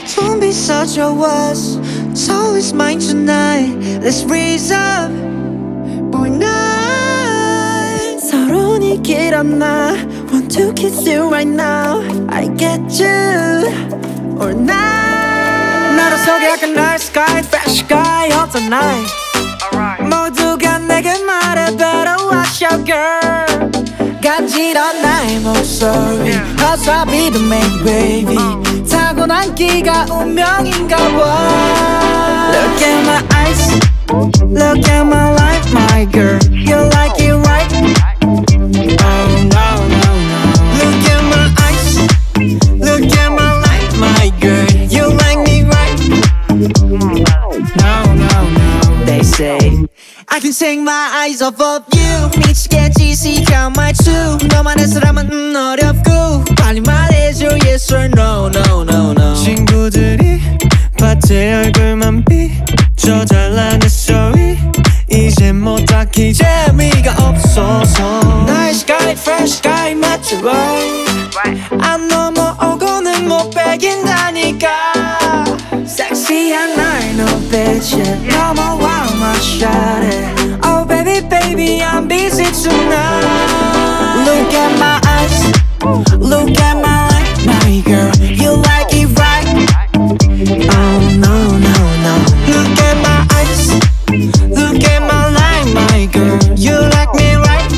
Don't be such a wuss. It's always mine tonight. Let's raise up. Boy night. 서론이 길었나? Want to kiss you right now. I get you all night. 나로 속에 약간 night sky, fresh sky all the night. 모두가 내게 말해 better watch out girl. 간지러운 나의 목소리 Cause I'll be the main baby 타고난 끼가 운명인가 봐. Look at my eyes, look at my life, my girl. You like it right? Oh no, no, no. Look at my eyes, look at my life, my girl. You like me right? No, no, no. They say I can take my eyes off of you. 미치겠지 지겨 말투 너만의 사람은 어렵고 빨리 말해줘 yes or no, no, no, no. 친구들이 밭에 얼굴만 비춰 잘난 내 소리 이제 뭐 딱히 재미가 없어서 나의 sky fresh sky 맞죠 right? 안 넘어오고는 못 베긴다니까 섹시한 날 눈빛에 넘어와 my shawty. Oh baby baby I'm busy tonight. Look at my eyes, look at my life, my girl. You like it right? Oh no, no, no. Look at my eyes, look at my life, my girl. You like me right?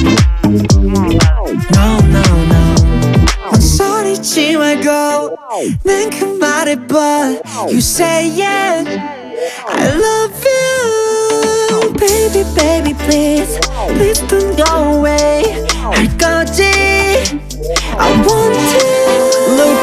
No, no, no. 헛소리치 말고 난 그 말해 but you say it. I love you. Baby, baby, please, please don't go away. 할 거지. I want to. Look